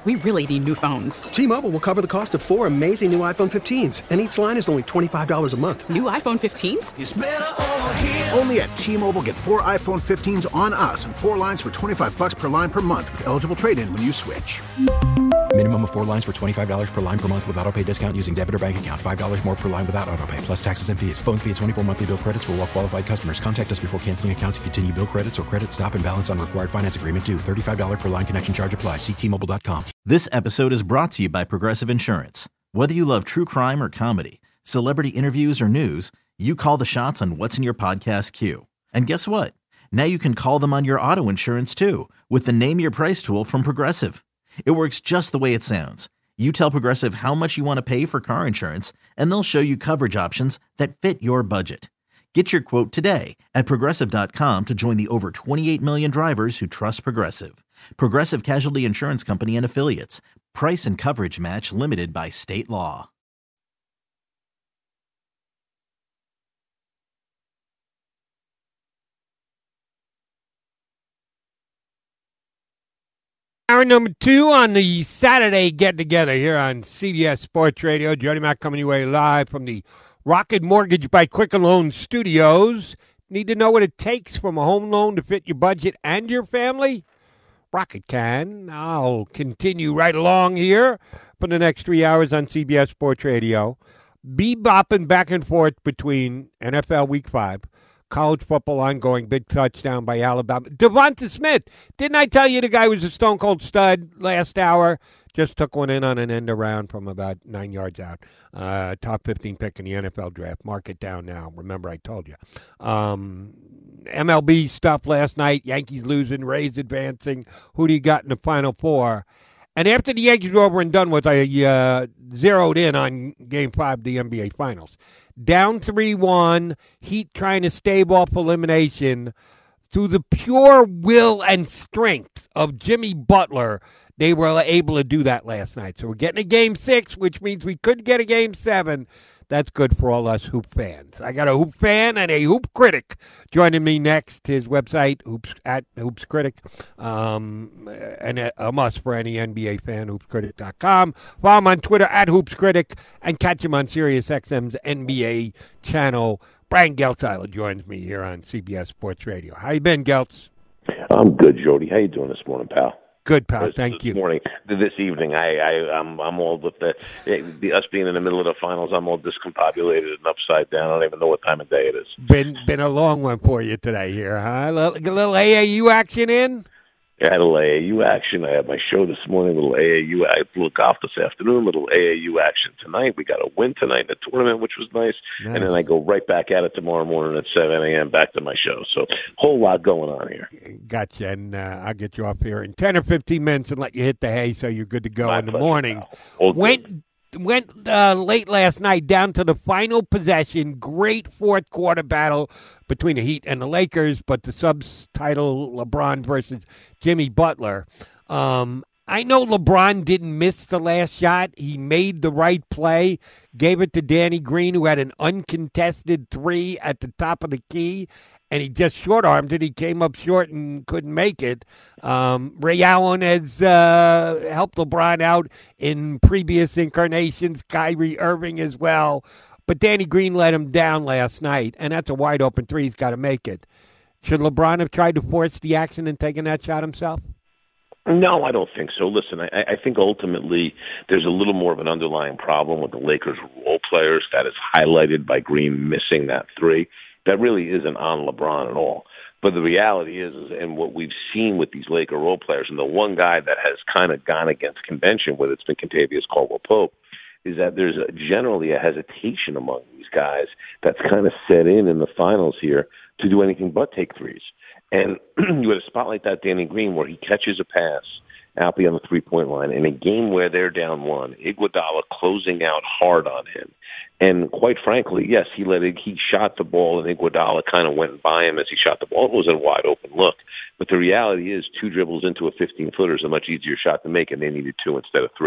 We really need new phones. T-Mobile will cover the cost of 4 amazing new iPhone 15s, and each line is only $25 a month. New iPhone 15s? It's better over here. Only at T-Mobile, get 4 iPhone 15s on us and 4 lines for $25 per line per month with eligible trade-in when you switch. Minimum of 4 lines for $25 per line per month with autopay discount using debit or bank account. $5 more per line without autopay, plus taxes and fees. Phone fee at 24 monthly bill credits for well-qualified customers. Contact us before canceling account to continue bill credits or credit stop and balance on required finance agreement due. $35 per line connection charge applies. See T-Mobile.com. This episode is brought to you by Progressive Insurance. Whether you love true crime or comedy, celebrity interviews or news, you call the shots on what's in your podcast queue. And guess what? Now you can call them on your auto insurance too with the Name Your Price tool from Progressive. It works just the way it sounds. You tell Progressive how much you want to pay for car insurance, and they'll show you coverage options that fit your budget. Get your quote today at Progressive.com to join the over 28 million drivers who trust Progressive. Progressive Casualty Insurance Company and Affiliates. Price and coverage match limited by state law. Hour number 2 on the Saturday get-together here on CBS Sports Radio. Jody Mack coming your way live from the Rocket Mortgage by Quicken Loan Studios. Need to know what it takes from a home loan to fit your budget and your family? Rocket can. I'll continue right along here for the next 3 hours on CBS Sports Radio. Bebopping back and forth between NFL Week 5, college football ongoing, big touchdown by Alabama. Devonta Smith, didn't I tell you the guy was a stone-cold stud last hour? Just took one in on an end around from about 9 yards out. Top 15 pick in the NFL draft. Mark it down now. Remember, I told you. MLB stuff last night. Yankees losing, Rays advancing. Who do you got in the Final Four? And after the Yankees were over and done with, I zeroed in on Game 5 of the NBA Finals. Down 3-1, Heat trying to stave off elimination. Through the pure will and strength of Jimmy Butler, they were able to do that last night. So we're getting a Game 6, which means we could get a Game 7. That's good for all us hoop fans. I got a hoop fan and a hoop critic joining me next. His website, Hoops Critic, and a must for any NBA fan, hoopscritic.com. Follow him on Twitter at Hoops Critic, and catch him on SiriusXM's NBA channel. Brian Geltzeiler joins me here on CBS Sports Radio. How you been, Geltz? I'm good, Jody. How you doing this morning, pal? Good, pal. Thank you. This evening, I'm all with the us being in the middle of the finals. I'm all discombobulated and upside down. I don't even know what time of day it is. Been a long one for you today here, huh? A little AAU action in. I had a little AAU action. I had my show this morning. Little AAU. I had a little golf this afternoon. Little AAU action tonight. We got a win tonight in the tournament, which was nice. And then I go right back at it tomorrow morning at 7 a.m. back to my show. So whole lot going on here. Gotcha. And I'll get you off here in 10 or 15 minutes and let you hit the hay so you're good to go My in the pleasure, morning. Went late last night down to the final possession. Great fourth quarter battle between the Heat and the Lakers, but the subtitle LeBron versus Jimmy Butler. I know LeBron didn't miss the last shot. He made the right play, gave it to Danny Green, who had an uncontested three at the top of the key, and he just short-armed it. He came up short and couldn't make it. Ray Allen has helped LeBron out in previous incarnations, Kyrie Irving as well. But Danny Green let him down last night, and that's a wide-open three. He's got to make it. Should LeBron have tried to force the action and taken that shot himself? No, I don't think so. Listen, I think ultimately there's a little more of an underlying problem with the Lakers' role players that is highlighted by Green missing that three. That really isn't on LeBron at all. But the reality is, and what we've seen with these Laker role players, and the one guy that has kind of gone against convention with it's been Kentavious Caldwell-Pope, is that there's generally a hesitation among these guys that's kind of set in the finals here to do anything but take threes. And you had a spot like that, Danny Green, where he catches a pass out beyond the three-point line in a game where they're down one. Iguodala closing out hard on him. And quite frankly, yes, he shot the ball, and Iguodala kind of went by him as he shot the ball. It was a wide-open look. But the reality is 2 dribbles into a 15-footer is a much easier shot to make, and they needed 2 instead of 3.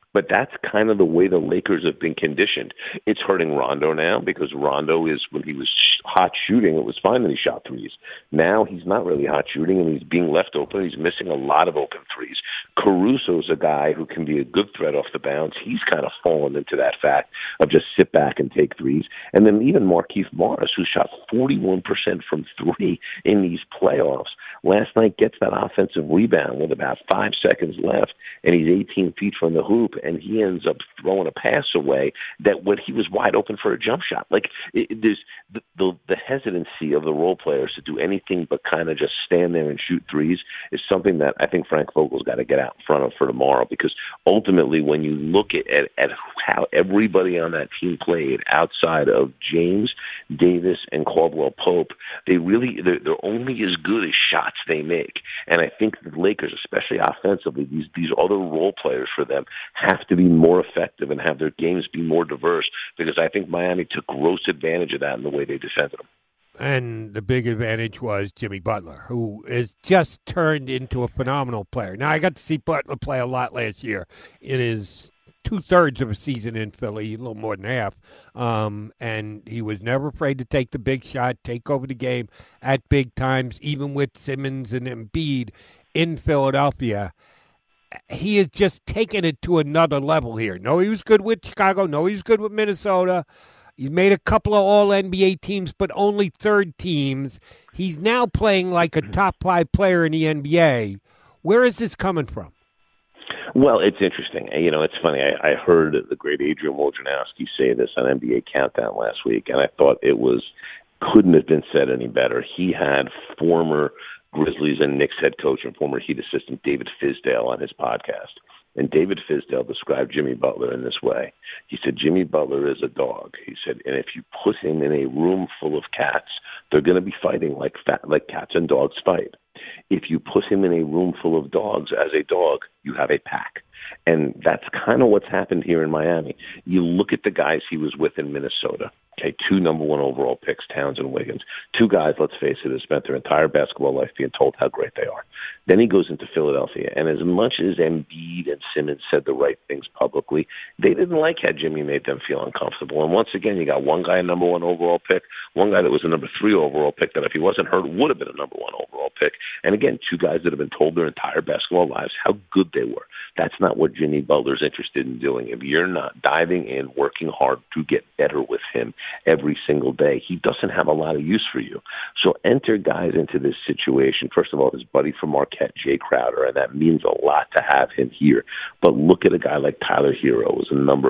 But that's kind of the way the Lakers have been conditioned. It's hurting Rondo now because Rondo is, when he was hot shooting, it was fine that he shot threes. Now he's not really hot shooting, and he's being left open. He's missing a lot of open threes. Caruso's a guy who can be a good threat off the bounce. He's kind of fallen into that fact of just sit back and take threes. And then even Markieff Morris, who shot 41% from three in these playoffs, last night gets that offensive rebound with about 5 seconds left, and he's 18 feet from the hoop, and he ends up throwing a pass away that when he was wide open for a jump shot. Like, there's the hesitancy of the role players to do anything but kind of just stand there and shoot threes is something that I think Frank Vogel's got to get out in front of for tomorrow, because ultimately when you look at how everybody on that team played outside of James, Davis, and Caldwell Pope, they're only as good as shots they make. And I think the Lakers, especially offensively, these other role players for them have to be more effective and have their games be more diverse, because I think Miami took gross advantage of that in the way they defended them. And the big advantage was Jimmy Butler, who is just turned into a phenomenal player. Now, I got to see Butler play a lot last year in his 2/3 of a season in Philly, a little more than half. And he was never afraid to take the big shot, take over the game at big times, even with Simmons and Embiid in Philadelphia. He has just taken it to another level here. No, he was good with Chicago. No, he was good with Minnesota. He's made a couple of All-NBA teams, but only third teams. He's now playing like a top 5 player in the NBA. Where is this coming from? Well, it's interesting. You know, it's funny. I heard the great Adrian Wojnarowski say this on NBA Countdown last week, and I thought couldn't have been said any better. He had former Grizzlies and Knicks head coach and former Heat assistant David Fizdale on his podcast. And David Fizdale described Jimmy Butler in this way. He said, Jimmy Butler is a dog. He said, and if you put him in a room full of cats, they're going to be fighting like cats and dogs fight. If you put him in a room full of dogs as a dog, you have a pack. And that's kind of what's happened here in Miami. You look at the guys he was with in Minnesota. Okay, 2 number 1 overall picks, Towns and Wiggins. 2 guys, let's face it, have spent their entire basketball life being told how great they are. Then he goes into Philadelphia, and as much as Embiid and Simmons said the right things publicly, they didn't like how Jimmy made them feel uncomfortable. And once again, you got one guy a number 1 overall pick, one guy that was a number 3 overall pick that if he wasn't hurt would have been a number 1 overall pick. And again, 2 guys that have been told their entire basketball lives how good they were. That's not what Jimmy Butler's interested in doing. If you're not diving in, working hard to get better with him every single day, he doesn't have a lot of use for you. So enter guys into this situation. First of all, his buddy from Marquette, Jay Crowder, and that means a lot to have him here. But look at a guy like Tyler Hero, who was a number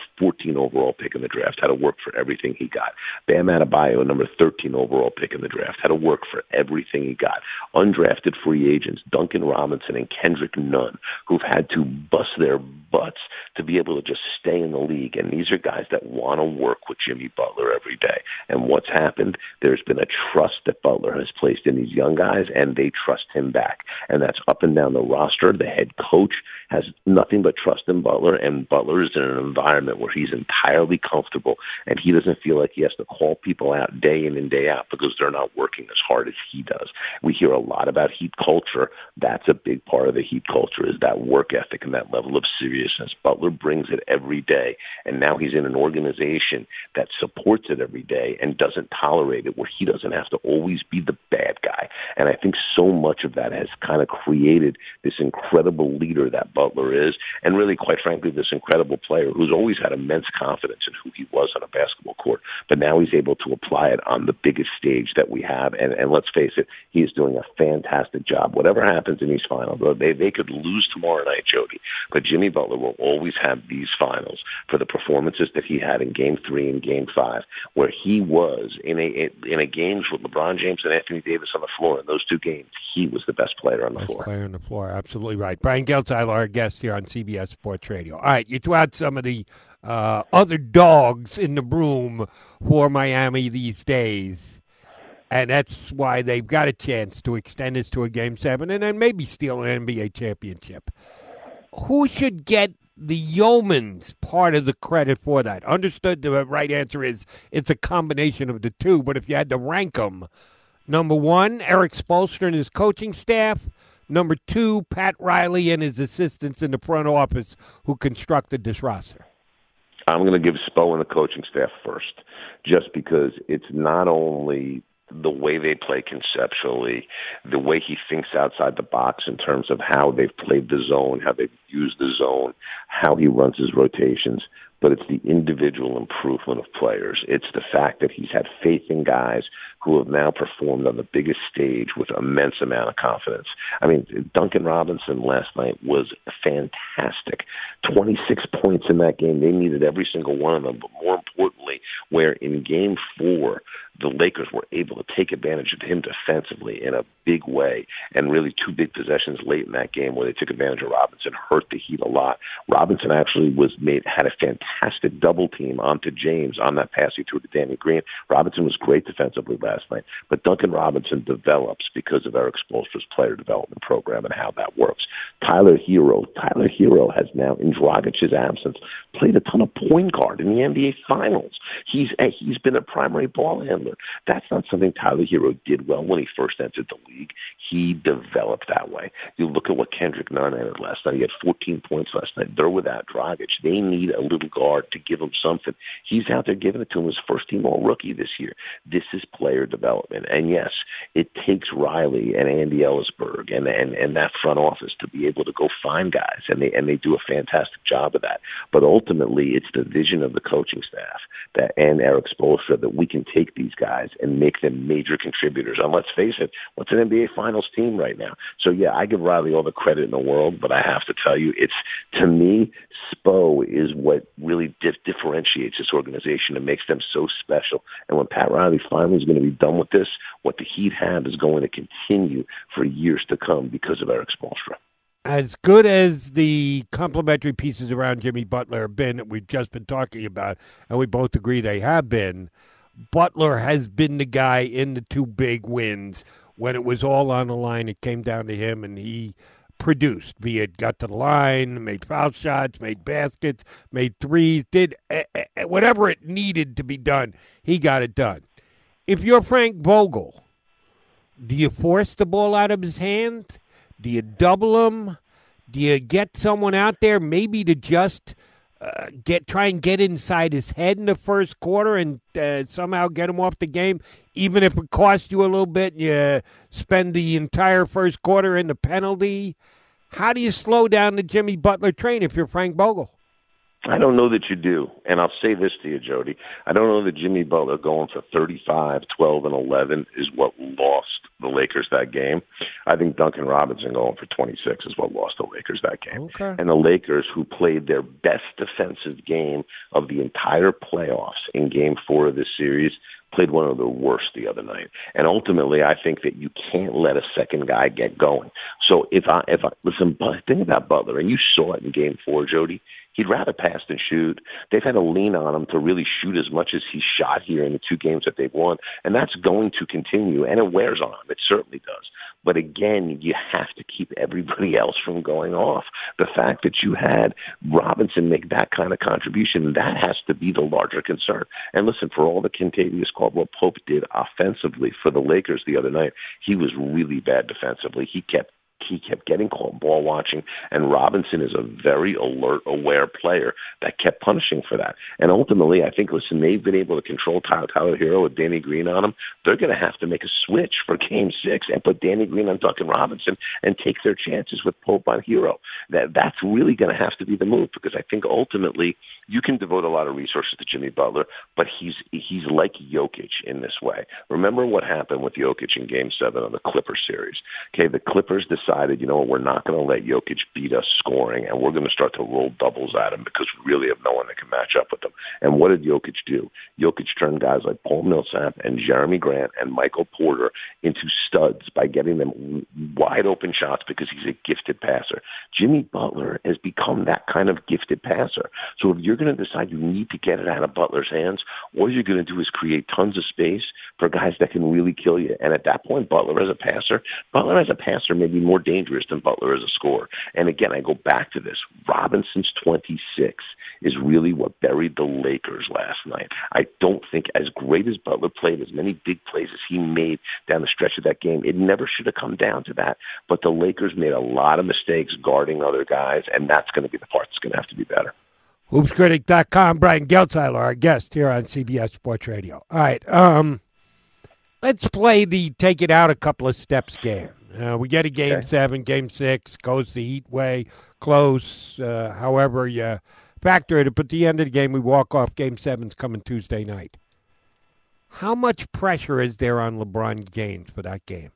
14 overall pick in the draft, had to work for everything he got. Bam Adebayo, a number 13 overall pick in the draft, had to work for everything he got. Undrafted free agents, Duncan Robinson and Kendrick Nunn, who've had to bust their butts to be able to just stay in the league. And these are guys that want to work with Jimmy Butler every day. And what's happened? There's been a trust that Butler has placed in these young guys, and they trust him back. And that's up and down the roster. The head coach has nothing but trust in Butler, and Butler is in an environment where he's entirely comfortable, and he doesn't feel like he has to call people out day in and day out because they're not working as hard as he does. We hear a lot about Heat culture. That's a big part of the Heat culture, is that work ethic and that level of seriousness. Butler brings it every day, and now he's in an organization that supports it every day and doesn't tolerate it, where he doesn't have to always be the bad guy. And I think so much of that has kind of created this incredible leader that Butler is, and really, quite frankly, this incredible player who's always had immense confidence in who he was on a basketball court, but now he's able to apply it on the biggest stage that we have. And let's face it, he is doing a fantastic job. Whatever happens in these finals, they could lose tomorrow night, Jody, but Jimmy Butler will always have these finals for the performances that he had in Game 3 and Game 5, where he was in a games with LeBron James and Anthony Davis on the floor. In those 2 games, he was the best player on the floor. Best player on the floor, absolutely right. Brian Geltzeiler, our guest here on CBS Sports Radio. All right, you threw out some of the other dogs in the room for Miami these days, and that's why they've got a chance to extend this to a Game 7 and then maybe steal an NBA championship. Who should get the Yeoman's part of the credit for that? Understood the right answer is it's a combination of the two, but if you had to rank them, number 1, Eric Spoelstra and his coaching staff. Number 2, Pat Riley and his assistants in the front office who constructed this roster? I'm going to give Spo and the coaching staff first, just because it's not only the way they play conceptually, the way he thinks outside the box in terms of how they've played the zone, how they've used the zone, how he runs his rotations, but it's the individual improvement of players. It's the fact that he's had faith in guys who have now performed on the biggest stage with immense amount of confidence. I mean, Duncan Robinson last night was fantastic. 26 points in that game. They needed every single one of them, but more importantly, where in Game 4, the Lakers were able to take advantage of him defensively in a big way, and really 2 big possessions late in that game where they took advantage of Robinson, hurt the Heat a lot. Robinson actually had a fantastic double team onto James on that pass he threw to Danny Green. Robinson was great defensively last night, but Duncan Robinson develops because of Eric Spoelstra's player development program and how that works. Tyler Hero has now, in Dragic's absence, played a ton of point guard in the NBA Finals. He's been a primary ball handler. That's not something Tyler Hero did well when he first entered the league. He developed that way. You look at what Kendrick Nunn had last night. He had 14 points last night. They're without Dragic. They need a little guard to give him something. He's out there giving it to him as first-team all-rookie this year. This is player development. And, yes, it takes Riley and Andy Ellisberg and that front office to be able to go find guys, and they do a fantastic job of that. But ultimately, it's the vision of the coaching staff and Eric Spoelstra that we can take these guys and make them major contributors. And let's face it, what's an NBA Finals team right now? So, yeah, I give Riley all the credit in the world, but I have to tell you, to me, Spo is what really differentiates this organization and makes them so special. And when Pat Riley finally is going to be done with this, what the Heat have is going to continue for years to come because of Eric Spoelstra. As good as the complementary pieces around Jimmy Butler have been that we've just been talking about, and we both agree they have been, Butler has been the guy in the 2 big wins. When it was all on the line, it came down to him, and he produced, be it got to the line, made foul shots, made baskets, made threes, did whatever it needed to be done, he got it done. If you're Frank Vogel, do you force the ball out of his hands? Do you double him? Do you get someone out there maybe to just try and get inside his head in the first quarter and somehow get him off the game, even if it costs you a little bit and you spend the entire first quarter in the penalty? How do you slow down the Jimmy Butler train if you're Frank Vogel? I don't know that you do. And I'll say this to you, Jody. I don't know that Jimmy Butler going for 35, 12, and 11 is what lost the Lakers that game. I think Duncan Robinson going for 26 is what lost the Lakers that game. Okay. And the Lakers, who played their best defensive game of the entire playoffs in Game 4 of this series, played one of the worst the other night. And ultimately, I think that you can't let a second guy get going. So if I listen, think about Butler, and you saw it in Game 4, Jody. He'd rather pass than shoot. They've had to lean on him to really shoot as much as he shot here in the 2 games that they've won, and that's going to continue, and it wears on him. It certainly does. But again, you have to keep everybody else from going off. The fact that you had Robinson make that kind of contribution, that has to be the larger concern. And listen, for all the Kentavious Caldwell-Pope did offensively for the Lakers the other night, he was really bad defensively. He kept getting called ball watching, and Robinson is a very alert, aware player that kept punishing for that. And ultimately, I think, listen, they've been able to control Tyler Hero with Danny Green on him. They're going to have to make a switch for Game 6 and put Danny Green on Duncan Robinson and take their chances with Pope on Hero. That's really going to have to be the move, because I think ultimately you can devote a lot of resources to Jimmy Butler, but he's like Jokic in this way. Remember what happened with Jokic in Game 7 of the Clippers series. Okay, the Clippers decided, you know what, we're not going to let Jokic beat us scoring, and we're going to start to roll doubles at him because we really have no one that can match up with him. And what did Jokic do? Jokic turned guys like Paul Millsap and Jeremy Grant and Michael Porter into studs by getting them wide open shots because he's a gifted passer. Jimmy Butler has become that kind of gifted passer. So if you're going to decide you need to get it out of Butler's hands, all you're going to do is create tons of space for guys that can really kill you. And at that point, Butler as a passer maybe more more dangerous than Butler as a scorer. And again, I go back to this. Robinson's 26 is really what buried the Lakers last night. I don't think, as great as Butler played, as many big plays as he made down the stretch of that game, it never should have come down to that. But the Lakers made a lot of mistakes guarding other guys, and that's going to be the part that's going to have to be better. HoopsCritic.com, Brian Geltzeiler, our guest here on CBS Sports Radio. All right, let's play the take it out a couple of steps game. We get a Game 7, Game 6, goes the Heat way, close, however you factor it. But at the end of the game, we walk off. Game 7's coming Tuesday night. How much pressure is there on LeBron James for that game?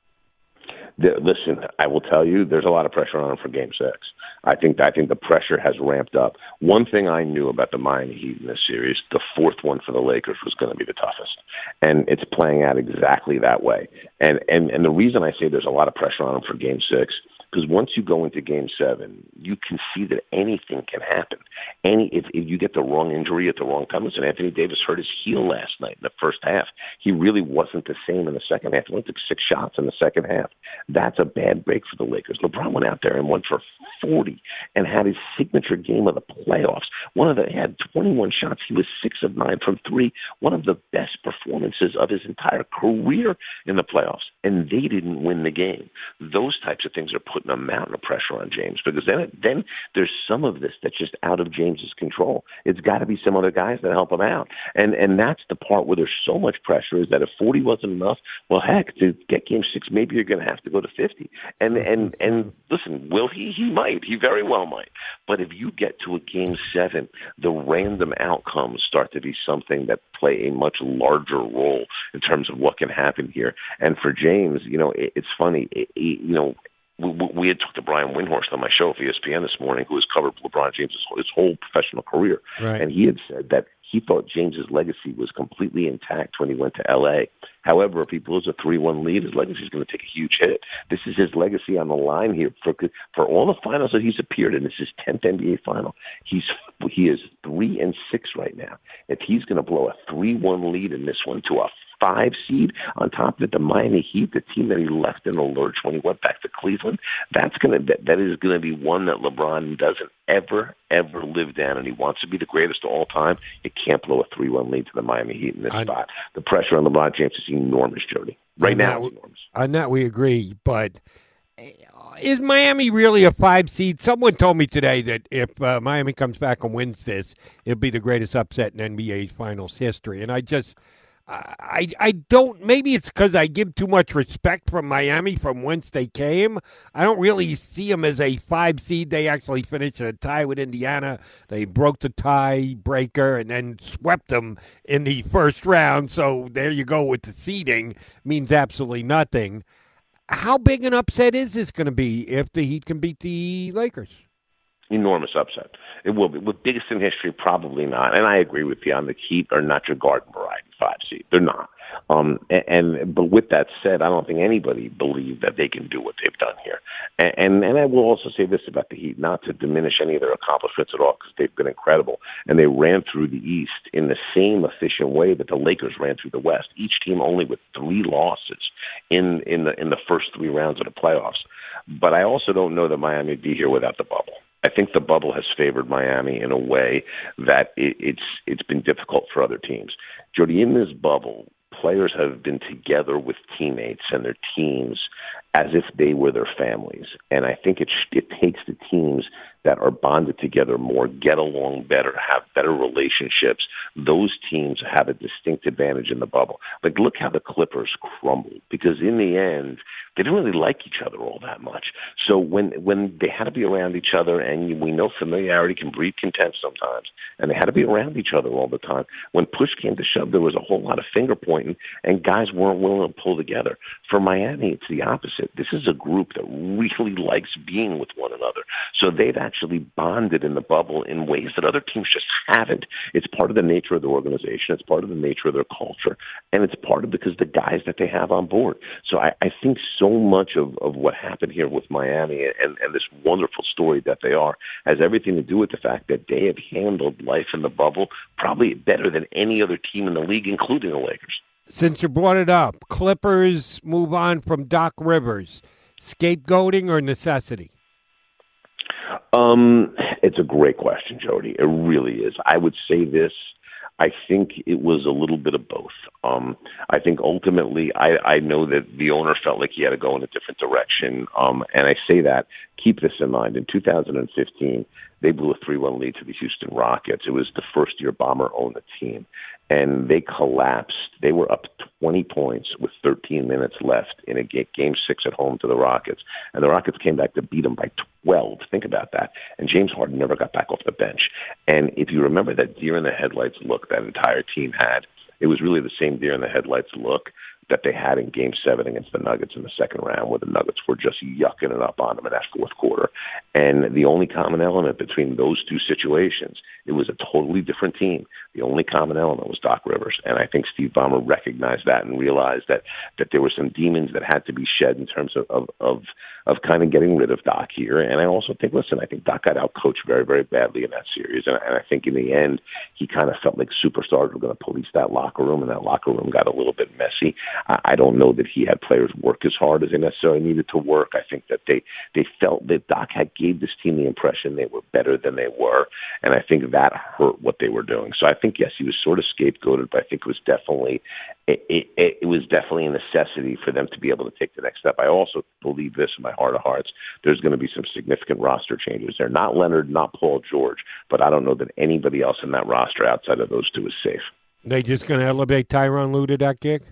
Listen, I will tell you, there's a lot of pressure on him for Game 6. I think the pressure has ramped up. One thing I knew about the Miami Heat in this series, the fourth one for the Lakers was going to be the toughest, and it's playing out exactly that way. And the reason I say there's a lot of pressure on him for Game 6, because once you go into Game 7, you can see that anything can happen. If you get the wrong injury at the wrong time. Listen, Anthony Davis hurt his heel last night in the first half. He really wasn't the same in the second half. He only took 6 shots in the second half. That's a bad break for the Lakers. LeBron went out there and went for 40 and had his signature game of the playoffs. He had 21 shots. He was 6 of 9 from 3. One of the best performances of his entire career in the playoffs. And they didn't win the game. Those types of things are putting a mountain of pressure on James, because then there's some of this that's just out of James's control. It's got to be some other guys that help him out. And that's the part where there's so much pressure, is that if 40 wasn't enough, well, heck, to get Game 6, maybe you're going to have to go to 50. And listen, will he? He might. He very well might. But if you get to a Game 7, the random outcomes start to be something that play a much larger role in terms of what can happen here. And for James, it's funny, we had talked to Brian Windhorst on my show for ESPN this morning, who has covered LeBron James his whole professional career. Right. And he had said that he thought James's legacy was completely intact when he went to L.A. However, if he blows a 3-1 lead, his legacy is going to take a huge hit. This is his legacy on the line here for all the finals that he's appeared in. This is his 10th NBA final. He is 3-6 right now. If he's going to blow a 3-1 lead in this one to a 5 seed, on top of it, the Miami Heat, the team that he left in the lurch when he went back to Cleveland, that is going to be one that LeBron doesn't ever live down, and he wants to be the greatest of all time. You can't blow a 3-1 lead to the Miami Heat in this spot. The pressure on LeBron James is enormous, Jody. Right now, it's enormous. On that we agree, but is Miami really a 5 seed? Someone told me today that if Miami comes back and wins this, it'll be the greatest upset in NBA Finals history, and I don't, maybe it's because I give too much respect from Miami from whence they came. I don't really see them as a 5 seed. They actually finished in a tie with Indiana. They broke the tie breaker and then swept them in the first round. So there you go with the seeding. Means absolutely nothing. How big an upset is this going to be if the Heat can beat the Lakers? Enormous upset. It will be. With biggest in history, probably not. And I agree with you on the Heat are not your garden variety 5 seed. They're not. But with that said, I don't think anybody believed that they can do what they've done here. And I will also say this about the Heat, not to diminish any of their accomplishments at all, because they've been incredible. And they ran through the East in the same efficient way that the Lakers ran through the West. Each team only with 3 losses in the first 3 rounds of the playoffs. But I also don't know that Miami would be here without the bubble. I think the bubble has favored Miami in a way that it's been difficult for other teams. Jody, in this bubble, players have been together with teammates and their teams as if they were their families. And I think it takes the teams that are bonded together more, get along better, have better relationships. Those teams have a distinct advantage in the bubble. Like, look how the Clippers crumbled, because in the end, they didn't really like each other all that much. So when they had to be around each other, and we know familiarity can breed contempt sometimes, and they had to be around each other all the time, when push came to shove, there was a whole lot of finger pointing, and guys weren't willing to pull together. For Miami, it's the opposite. This is a group that really likes being with one another. So they've actually bonded in the bubble in ways that other teams just haven't. It's part of the nature of the organization. It's part of the nature of their culture. And it's part of because the guys that they have on board. So I think so much of what happened here with Miami and this wonderful story that they are has everything to do with the fact that they have handled life in the bubble probably better than any other team in the league, including the Lakers. Since you brought it up, Clippers move on from Doc Rivers. Scapegoating or necessity? It's a great question, Jody. It really is. I would say this. I think it was a little bit of both. I think ultimately, I know that the owner felt like he had to go in a different direction. And I say that, keep this in mind. In 2015, they blew a 3-1 lead to the Houston Rockets. It was the first year Bomber owned the team. And they collapsed. They were up 20 points with 13 minutes left in a game 6 at home to the Rockets. And the Rockets came back to beat them by 12. Think about that. And James Harden never got back off the bench. And if you remember that deer in the headlights look that entire team had, it was really the same deer in the headlights look that they had in Game 7 against the Nuggets in the second round, where the Nuggets were just yucking it up on them in that fourth quarter. And the only common element between those two situations, it was a totally different team. The only common element was Doc Rivers. And I think Steve Ballmer recognized that and realized that there were some demons that had to be shed in terms of kind of getting rid of Doc here. And I also think, I think Doc got out-coached very, very badly in that series. And I think in the end, he kind of felt like superstars were going to police that locker room, and that locker room got a little bit messy. I don't know that he had players work as hard as they necessarily needed to work. I think that they felt that Doc had gave this team the impression they were better than they were, and I think that hurt what they were doing. So I think, yes, he was sort of scapegoated, but I think it was definitely a necessity for them to be able to take the next step. I also believe this in my heart of hearts. There's going to be some significant roster changes. They're not Leonard, not Paul George, but I don't know that anybody else in that roster outside of those two is safe. They just going to elevate Tyronn Lue to that gig?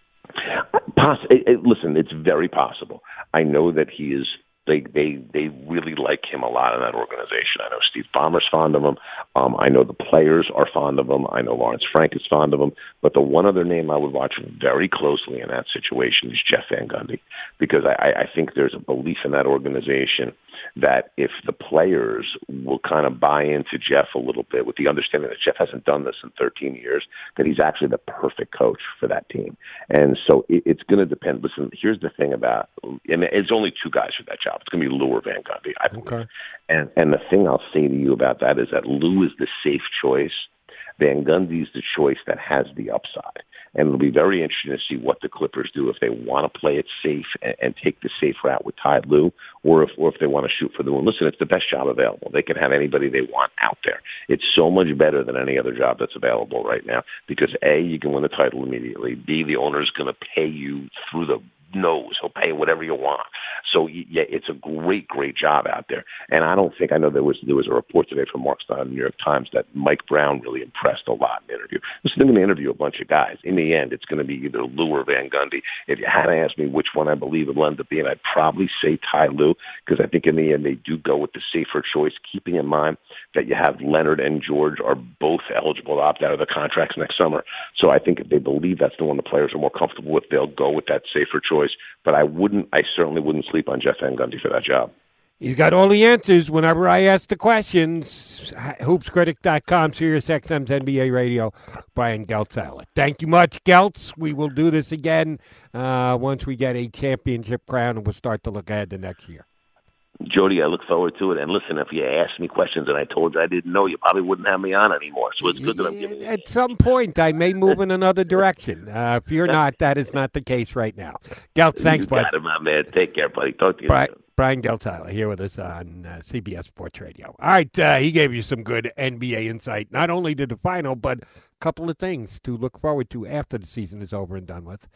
Listen, it's very possible. I know that he is. They really like him a lot in that organization. I know Steve Ballmer's fond of him. I know the players are fond of him. I know Lawrence Frank is fond of him. But the one other name I would watch very closely in that situation is Jeff Van Gundy, because I think there's a belief in that organization that if the players will kind of buy into Jeff a little bit, with the understanding that Jeff hasn't done this in 13 years, that he's actually the perfect coach for that team. And so it's going to depend. Listen, here's the thing about, and it's only two guys for that job. It's going to be Lue or Van Gundy, I believe. Okay. And the thing I'll say to you about that is that Lue is the safe choice. Van Gundy's the choice that has the upside. And it'll be very interesting to see what the Clippers do, if they want to play it safe and take the safe route with Ty Lue, or if they want to shoot for the moon. Listen, it's the best job available. They can have anybody they want out there. It's so much better than any other job that's available right now because, A, you can win the title immediately. B, the owner's going to pay you through the nose. He'll pay whatever you want. So, yeah, it's a great, great job out there. And I know there was a report today from Mark Stein in the New York Times that Mike Brown really impressed a lot in the interview. Listen, they're going to interview a bunch of guys. In the end, it's going to be either Lue or Van Gundy. If you had to ask me which one I believe it'll end up being, I'd probably say Ty Lue, because I think in the end they do go with the safer choice, keeping in mind that you have Leonard and George are both eligible to opt out of the contracts next summer. So I think if they believe that's the one the players are more comfortable with, they'll go with that safer choice. But I certainly wouldn't sleep on Jeff Van Gundy for that job. He's got all the answers whenever I ask the questions. HoopsCritic.com, SiriusXM's NBA Radio, Brian Geltzeiler. Thank you much, Geltz. We will do this again once we get a championship crown, and we'll start to look ahead to next year. Jody, I look forward to it. And listen, if you asked me questions and I told you I didn't know, you probably wouldn't have me on anymore. So it's good that I'm giving you. At some point, I may move in another direction. Fear not, that is not the case right now. Geltz, thanks, bud. Got it, my man. Take care, buddy. Talk to you soon. Brian Geltzeiler here with us on CBS Sports Radio. All right, he gave you some good NBA insight, not only to the final, but a couple of things to look forward to after the season is over and done with.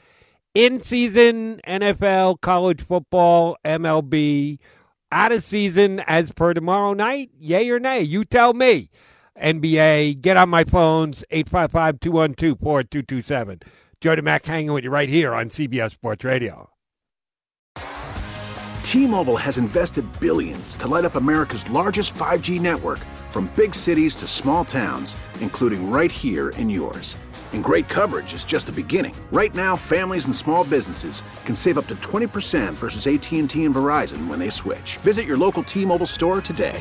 In-season NFL, college football, MLB, out of season as per tomorrow night, yay or nay? You tell me. NBA, get on my phones, 855-212-4227. Jody Mack hanging with you right here on CBS Sports Radio. T-Mobile has invested billions to light up America's largest 5G network, from big cities to small towns, including right here in yours. And great coverage is just the beginning. Right now, families and small businesses can save up to 20% versus AT&T and Verizon when they switch. Visit your local T-Mobile store today.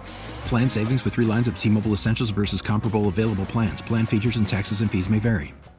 Plan savings with 3 lines of T-Mobile Essentials versus comparable available plans. Plan features and taxes and fees may vary.